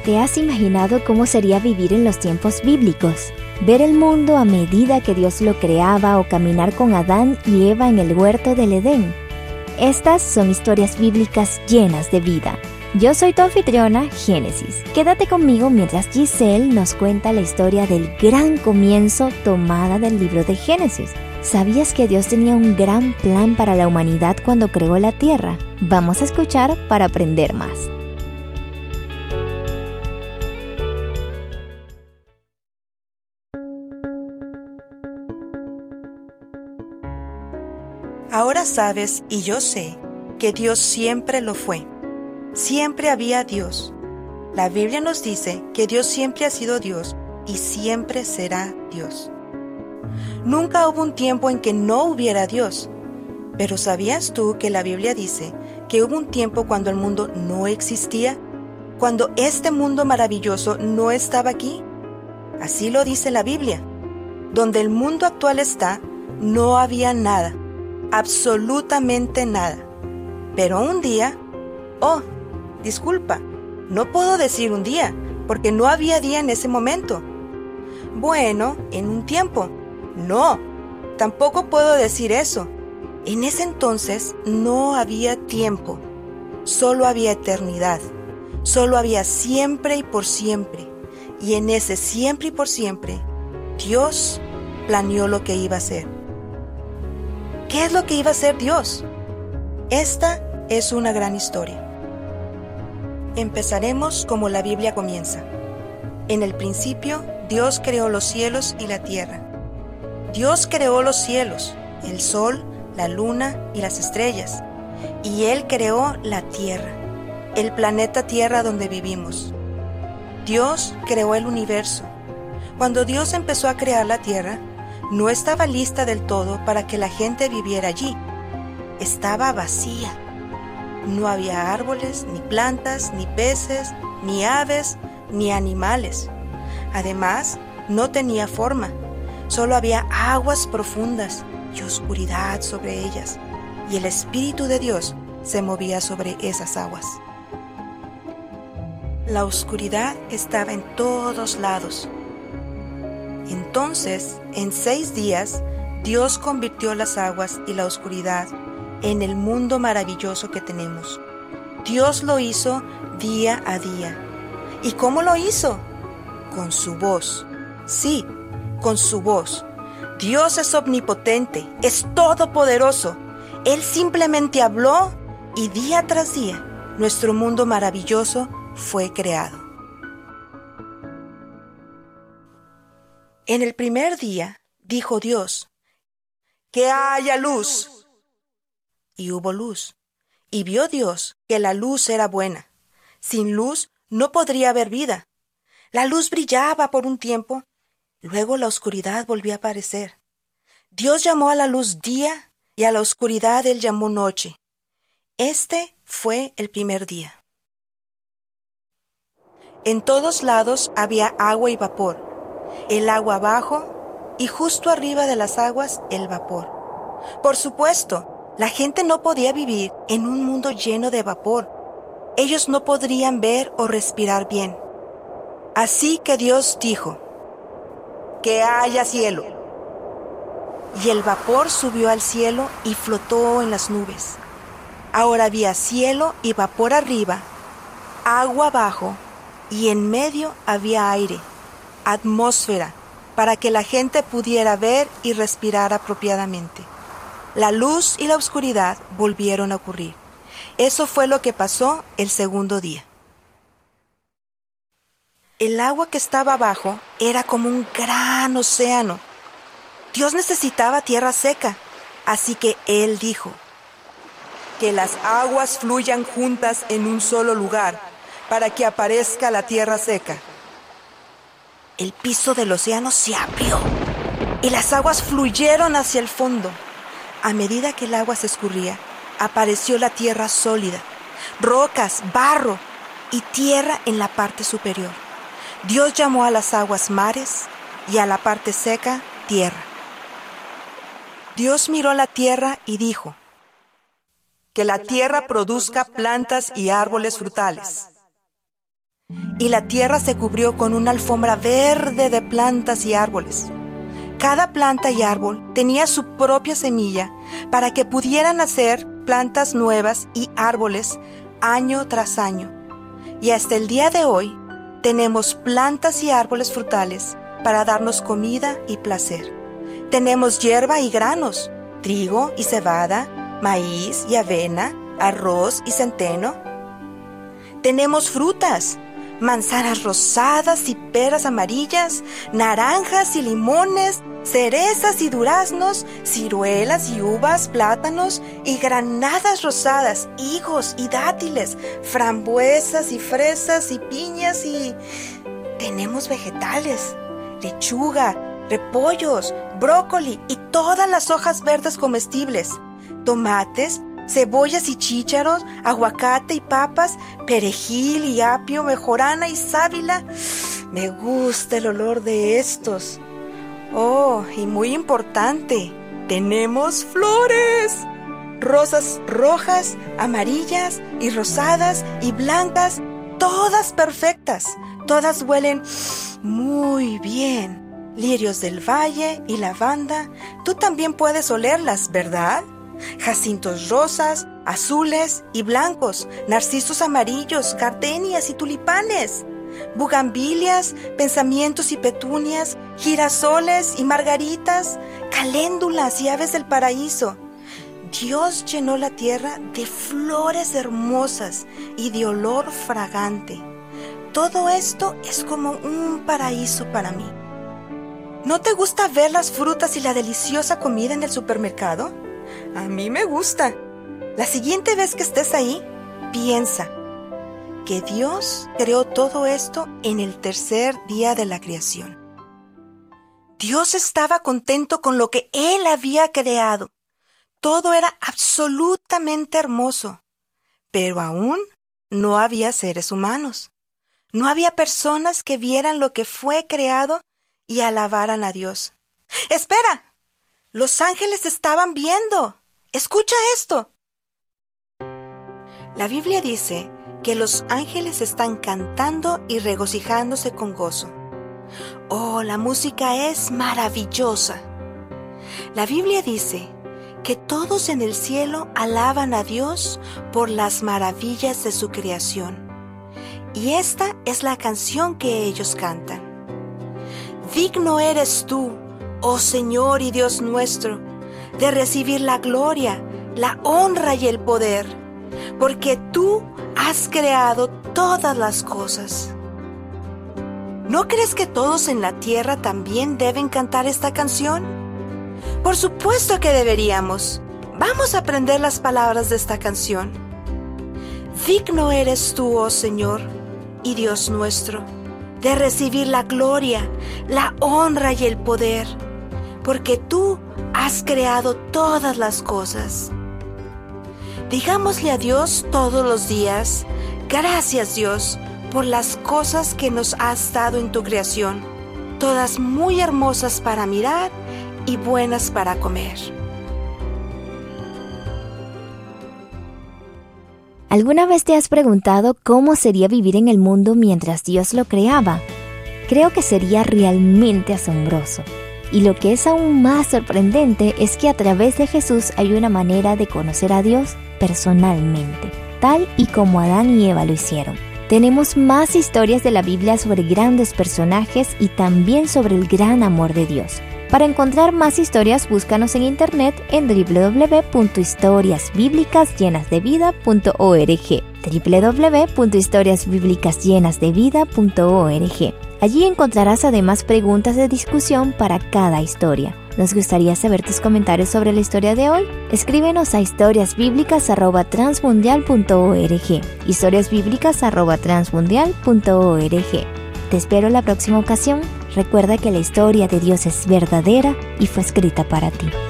¿Te has imaginado cómo sería vivir en los tiempos bíblicos? Ver el mundo a medida que Dios lo creaba o caminar con Adán y Eva en el huerto del Edén. Estas son historias bíblicas llenas de vida. Yo soy tu anfitriona, Génesis. Quédate conmigo mientras Giselle nos cuenta la historia del gran comienzo tomada del libro de Génesis. ¿Sabías que Dios tenía un gran plan para la humanidad cuando creó la tierra? Vamos a escuchar para aprender más. Ahora sabes, y yo sé, que Dios siempre lo fue. Siempre había Dios. La Biblia nos dice que Dios siempre ha sido Dios y siempre será Dios. Nunca hubo un tiempo en que no hubiera Dios. Pero ¿sabías tú que la Biblia dice que hubo un tiempo cuando el mundo no existía? Cuando este mundo maravilloso no estaba aquí. Así lo dice la Biblia. Donde el mundo actual está, no había nada. Absolutamente nada. Pero un día, disculpa, no puedo decir un día, porque no había día en ese momento. Bueno, en un tiempo. No, tampoco puedo decir eso. En ese entonces no había tiempo, solo había eternidad, solo había siempre y por siempre. Y en ese siempre y por siempre, Dios planeó lo que iba a hacer. ¿Qué es lo que iba a hacer Dios? Esta es una gran historia. Empezaremos como la Biblia comienza. En el principio, Dios creó los cielos y la tierra. Dios creó los cielos, el sol, la luna y las estrellas. Y Él creó la tierra, el planeta Tierra donde vivimos. Dios creó el universo. Cuando Dios empezó a crear la tierra, no estaba lista del todo para que la gente viviera allí. Estaba vacía. No había árboles, ni plantas, ni peces, ni aves, ni animales. Además, no tenía forma. Solo había aguas profundas y oscuridad sobre ellas. Y el Espíritu de Dios se movía sobre esas aguas. La oscuridad estaba en todos lados. Entonces, en 6 días, Dios convirtió las aguas y la oscuridad en el mundo maravilloso que tenemos. Dios lo hizo día a día. ¿Y cómo lo hizo? Con su voz. Sí, con su voz. Dios es omnipotente, es todopoderoso. Él simplemente habló y día tras día, nuestro mundo maravilloso fue creado. En el primer día, dijo Dios, ¡que haya luz! Y hubo luz. Y vio Dios que la luz era buena. Sin luz no podría haber vida. La luz brillaba por un tiempo, luego la oscuridad volvió a aparecer. Dios llamó a la luz día y a la oscuridad Él llamó noche. Este fue el primer día. En todos lados había agua y vapor. El agua abajo y justo arriba de las aguas el vapor. Por supuesto, la gente no podía vivir en un mundo lleno de vapor. Ellos no podrían ver o respirar bien. Así que Dios dijo, ¡que haya cielo! Y el vapor subió al cielo y flotó en las nubes. Ahora había cielo y vapor arriba, agua abajo y en medio había aire, atmósfera, para que la gente pudiera ver y respirar apropiadamente. La luz y la oscuridad volvieron a ocurrir. Eso fue lo que pasó el segundo día. El agua que estaba abajo era como un gran océano. Dios necesitaba tierra seca, así que Él dijo, que las aguas fluyan juntas en un solo lugar, para que aparezca la tierra seca. El piso del océano se abrió y las aguas fluyeron hacia el fondo. A medida que el agua se escurría, apareció la tierra sólida, rocas, barro y tierra en la parte superior. Dios llamó a las aguas mares y a la parte seca tierra. Dios miró la tierra y dijo, que la tierra produzca plantas y árboles frutales. y la tierra se cubrió con una alfombra verde de plantas y árboles. Cada planta y árbol tenía su propia semilla para que pudieran nacer plantas nuevas y árboles año tras año. Y hasta el día de hoy tenemos plantas y árboles frutales para darnos comida y placer. Tenemos hierba y granos, trigo y cebada, maíz y avena, arroz y centeno. Tenemos frutas, manzanas rosadas y peras amarillas, naranjas y limones, cerezas y duraznos, ciruelas y uvas, plátanos y granadas rosadas, higos y dátiles, frambuesas y fresas y piñas y... Tenemos vegetales, lechuga, repollos, brócoli y todas las hojas verdes comestibles, tomates, cebollas y chícharos, aguacate y papas, perejil y apio, mejorana y sábila. Me gusta el olor de estos. Oh, y muy importante, tenemos flores. Rosas rojas, amarillas y rosadas y blancas, todas perfectas. Todas huelen muy bien. Lirios del valle y lavanda, tú también puedes olerlas, ¿verdad? Jacintos rosas, azules y blancos, narcisos amarillos, gardenias y tulipanes, bugambilias, pensamientos y petunias, girasoles y margaritas, caléndulas y aves del paraíso. Dios llenó la tierra de flores hermosas y de olor fragante. Todo esto es como un paraíso para mí. ¿No te gusta ver las frutas y la deliciosa comida en el supermercado? A mí me gusta. La siguiente vez que estés ahí, piensa que Dios creó todo esto en el tercer día de la creación. Dios estaba contento con lo que Él había creado. Todo era absolutamente hermoso, pero aún no había seres humanos. No había personas que vieran lo que fue creado y alabaran a Dios. ¡Espera! Los ángeles estaban viendo. ¡Escucha esto! La Biblia dice que los ángeles están cantando y regocijándose con gozo. ¡Oh, la música es maravillosa! La Biblia dice que todos en el cielo alaban a Dios por las maravillas de su creación. Y esta es la canción que ellos cantan. Digno eres tú, oh Señor y Dios nuestro, de recibir la gloria, la honra y el poder, porque tú has creado todas las cosas. ¿No crees que todos en la tierra también deben cantar esta canción? Por supuesto que deberíamos. Vamos a aprender las palabras de esta canción. Digno eres tú, oh Señor y Dios nuestro, de recibir la gloria, la honra y el poder, porque tú has creado todas las cosas. Digámosle a Dios todos los días: gracias, Dios, por las cosas que nos has dado en tu creación, todas muy hermosas para mirar y buenas para comer. ¿Alguna vez te has preguntado cómo sería vivir en el mundo mientras Dios lo creaba? Creo que sería realmente asombroso. Y lo que es aún más sorprendente es que a través de Jesús hay una manera de conocer a Dios personalmente, tal y como Adán y Eva lo hicieron. Tenemos más historias de la Biblia sobre grandes personajes y también sobre el gran amor de Dios. Para encontrar más historias, búscanos en internet en www.historiasbiblicasllenasdevida.org www.historiasbiblicasllenasdevida.org. Allí encontrarás además preguntas de discusión para cada historia. ¿Nos gustaría saber tus comentarios sobre la historia de hoy? Escríbenos a historiasbiblicas@transmundial.org historiasbiblicas@transmundial.org. Te espero en la próxima ocasión. Recuerda que la historia de Dios es verdadera y fue escrita para ti.